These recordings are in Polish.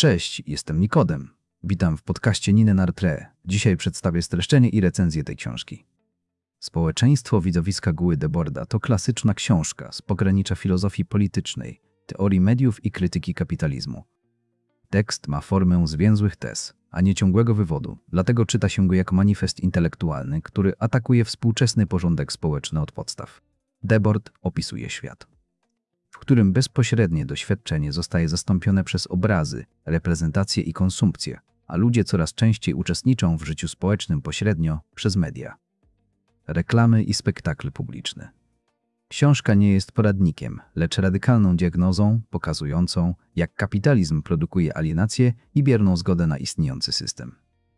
Cześć, jestem Nikodem. Witam w podcaście Nine Nartre. Dzisiaj przedstawię streszczenie i recenzję tej książki. Społeczeństwo widowiska Guy Deborda to klasyczna książka z pogranicza filozofii politycznej, teorii mediów i krytyki kapitalizmu. Tekst ma formę zwięzłych tez, a nie ciągłego wywodu, dlatego czyta się go jako manifest intelektualny, który atakuje współczesny porządek społeczny od podstaw. Debord opisuje świat, w którym bezpośrednie doświadczenie zostaje zastąpione przez obrazy, reprezentacje i konsumpcję, a ludzie coraz częściej uczestniczą w życiu społecznym pośrednio przez media, reklamy i spektakl publiczny. Książka nie jest poradnikiem, lecz radykalną diagnozą pokazującą, jak kapitalizm produkuje alienację i bierną zgodę na istniejący system.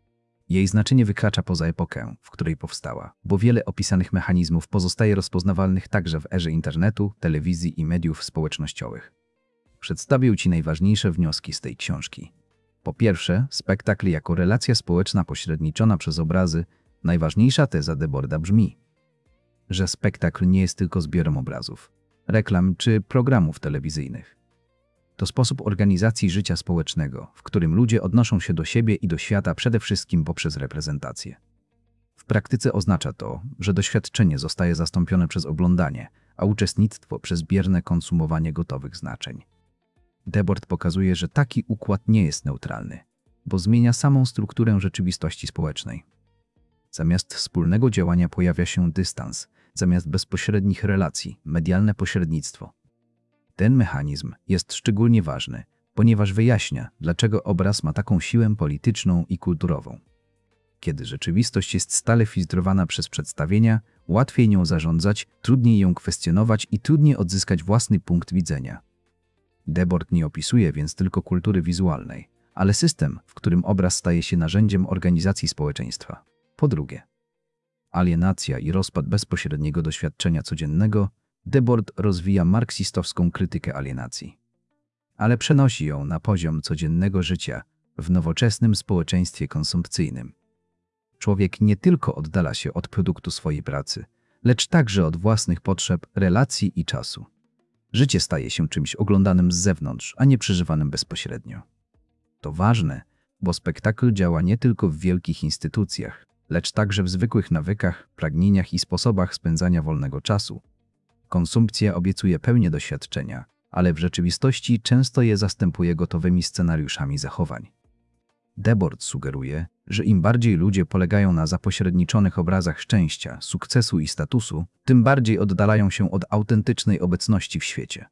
Jej znaczenie wykracza poza epokę, w której powstała, bo wiele opisanych mechanizmów pozostaje rozpoznawalnych także w erze internetu, telewizji i mediów społecznościowych. Przedstawię Ci najważniejsze wnioski z tej książki. Po pierwsze, spektakl jako relacja społeczna pośredniczona przez obrazy. Najważniejsza teza Deborda brzmi, że spektakl nie jest tylko zbiorem obrazów, reklam czy programów telewizyjnych. To sposób organizacji życia społecznego, w którym ludzie odnoszą się do siebie i do świata przede wszystkim poprzez reprezentację. W praktyce oznacza to, że doświadczenie zostaje zastąpione przez oglądanie, a uczestnictwo przez bierne konsumowanie gotowych znaczeń. Debord pokazuje, że taki układ nie jest neutralny, bo zmienia samą strukturę rzeczywistości społecznej. Zamiast wspólnego działania pojawia się dystans, zamiast bezpośrednich relacji, medialne pośrednictwo. Ten mechanizm jest szczególnie ważny, ponieważ wyjaśnia, dlaczego obraz ma taką siłę polityczną i kulturową. Kiedy rzeczywistość jest stale filtrowana przez przedstawienia, łatwiej nią zarządzać, trudniej ją kwestionować i trudniej odzyskać własny punkt widzenia. Debord nie opisuje więc tylko kultury wizualnej, ale system, w którym obraz staje się narzędziem organizacji społeczeństwa. Po drugie, alienacja i rozpad bezpośredniego doświadczenia codziennego. Debord rozwija marksistowską krytykę alienacji, ale przenosi ją na poziom codziennego życia w nowoczesnym społeczeństwie konsumpcyjnym. Człowiek nie tylko oddala się od produktu swojej pracy, lecz także od własnych potrzeb, relacji i czasu. Życie staje się czymś oglądanym z zewnątrz, a nie przeżywanym bezpośrednio. To ważne, bo spektakl działa nie tylko w wielkich instytucjach, lecz także w zwykłych nawykach, pragnieniach i sposobach spędzania wolnego czasu. Konsumpcja obiecuje pełnię doświadczenia, ale w rzeczywistości często je zastępuje gotowymi scenariuszami zachowań. Debord sugeruje, że im bardziej ludzie polegają na zapośredniczonych obrazach szczęścia, sukcesu i statusu, tym bardziej oddalają się od autentycznej obecności w świecie.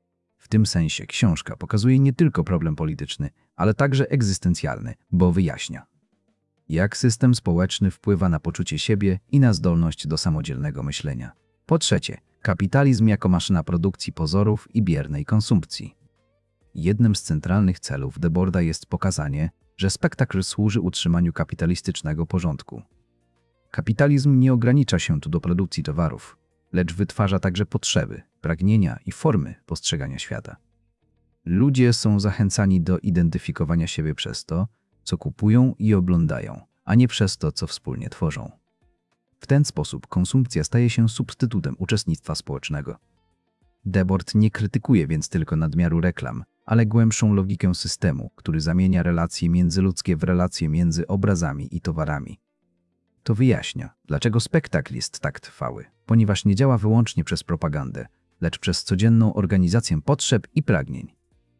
W tym sensie książka pokazuje nie tylko problem polityczny, ale także egzystencjalny, bo wyjaśnia, jak system społeczny wpływa na poczucie siebie i na zdolność do samodzielnego myślenia. Po trzecie, kapitalizm jako maszyna produkcji pozorów i biernej konsumpcji. Jednym z centralnych celów Deborda jest pokazanie, że spektakl służy utrzymaniu kapitalistycznego porządku. Kapitalizm nie ogranicza się tu do produkcji towarów, lecz wytwarza także potrzeby, pragnienia i formy postrzegania świata. Ludzie są zachęcani do identyfikowania siebie przez to, co kupują i oglądają, a nie przez to, co wspólnie tworzą. W ten sposób konsumpcja staje się substytutem uczestnictwa społecznego. Debord nie krytykuje więc tylko nadmiaru reklam, ale głębszą logikę systemu, który zamienia relacje międzyludzkie w relacje między obrazami i towarami. To wyjaśnia, dlaczego spektakl jest tak trwały, ponieważ nie działa wyłącznie przez propagandę, lecz przez codzienną organizację potrzeb i pragnień.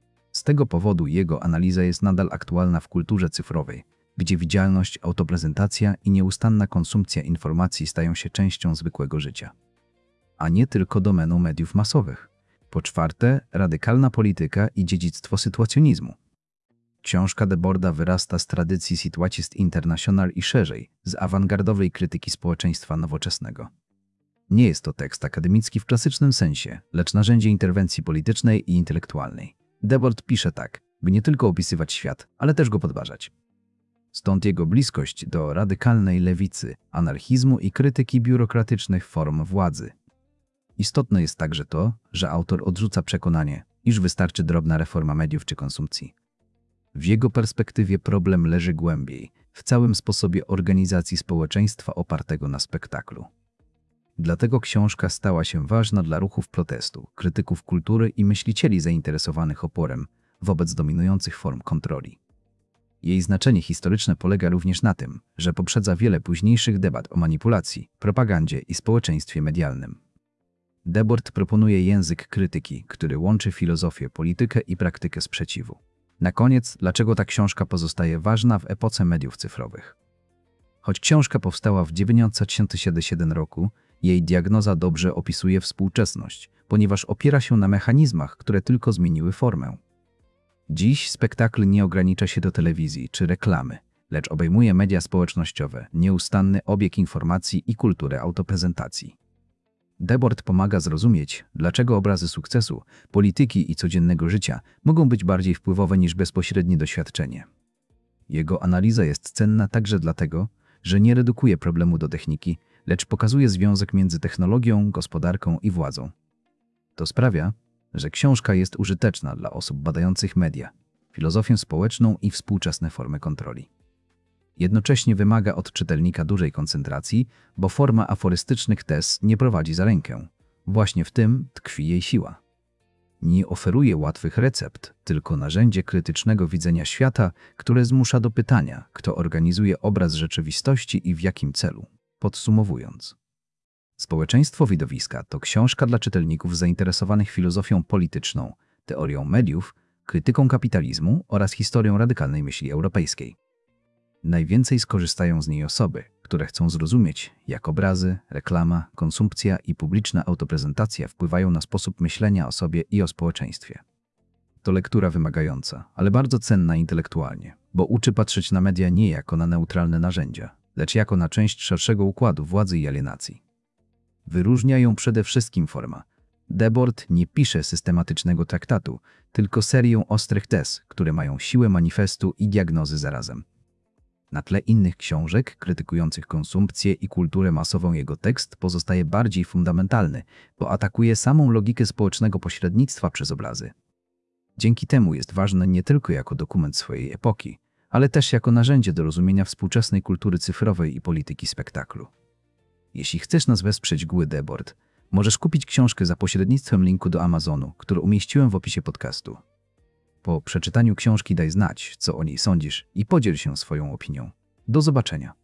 Z tego powodu jego analiza jest nadal aktualna w kulturze cyfrowej, gdzie widzialność, autoprezentacja i nieustanna konsumpcja informacji stają się częścią zwykłego życia, a nie tylko domeną mediów masowych. Po czwarte, radykalna polityka i dziedzictwo sytuacjonizmu. Książka Deborda wyrasta z tradycji Situacist International i szerzej, z awangardowej krytyki społeczeństwa nowoczesnego. Nie jest to tekst akademicki w klasycznym sensie, lecz narzędzie interwencji politycznej i intelektualnej. Debord pisze tak, by nie tylko opisywać świat, ale też go podważać. Stąd jego bliskość do radykalnej lewicy, anarchizmu i krytyki biurokratycznych form władzy. Istotne jest także to, że autor odrzuca przekonanie, iż wystarczy drobna reforma mediów czy konsumpcji. W jego perspektywie problem leży głębiej, w całym sposobie organizacji społeczeństwa opartego na spektaklu. Dlatego książka stała się ważna dla ruchów protestu, krytyków kultury i myślicieli zainteresowanych oporem wobec dominujących form kontroli. Jej znaczenie historyczne polega również na tym, że poprzedza wiele późniejszych debat o manipulacji, propagandzie i społeczeństwie medialnym. Debord proponuje język krytyki, który łączy filozofię, politykę i praktykę sprzeciwu. Na koniec, dlaczego ta książka pozostaje ważna w epoce mediów cyfrowych? Choć książka powstała w 1977 roku, jej diagnoza dobrze opisuje współczesność, ponieważ opiera się na mechanizmach, które tylko zmieniły formę. Dziś spektakl nie ogranicza się do telewizji czy reklamy, lecz obejmuje media społecznościowe, nieustanny obieg informacji i kulturę autoprezentacji. Debord pomaga zrozumieć, dlaczego obrazy sukcesu, polityki i codziennego życia mogą być bardziej wpływowe niż bezpośrednie doświadczenie. Jego analiza jest cenna także dlatego, że nie redukuje problemu do techniki, lecz pokazuje związek między technologią, gospodarką i władzą. To sprawia, że książka jest użyteczna dla osób badających media, filozofię społeczną i współczesne formy kontroli. Jednocześnie wymaga od czytelnika dużej koncentracji, bo forma aforystycznych tez nie prowadzi za rękę. Właśnie w tym tkwi jej siła. Nie oferuje łatwych recept, tylko narzędzie krytycznego widzenia świata, które zmusza do pytania, kto organizuje obraz rzeczywistości i w jakim celu. Podsumowując, Społeczeństwo widowiska to książka dla czytelników zainteresowanych filozofią polityczną, teorią mediów, krytyką kapitalizmu oraz historią radykalnej myśli europejskiej. Najwięcej skorzystają z niej osoby, które chcą zrozumieć, jak obrazy, reklama, konsumpcja i publiczna autoprezentacja wpływają na sposób myślenia o sobie i o społeczeństwie. To lektura wymagająca, ale bardzo cenna intelektualnie, bo uczy patrzeć na media nie jako na neutralne narzędzia, lecz jako na część szerszego układu władzy i alienacji. Wyróżnia ją przede wszystkim forma. Debord nie pisze systematycznego traktatu, tylko serię ostrych tez, które mają siłę manifestu i diagnozy zarazem. Na tle innych książek krytykujących konsumpcję i kulturę masową jego tekst pozostaje bardziej fundamentalny, bo atakuje samą logikę społecznego pośrednictwa przez obrazy. Dzięki temu jest ważny nie tylko jako dokument swojej epoki, ale też jako narzędzie do rozumienia współczesnej kultury cyfrowej i polityki spektaklu. Jeśli chcesz nas wesprzeć GUE Debord, możesz kupić książkę za pośrednictwem linku do Amazonu, który umieściłem w opisie podcastu. Po przeczytaniu książki daj znać, co o niej sądzisz i podziel się swoją opinią. Do zobaczenia.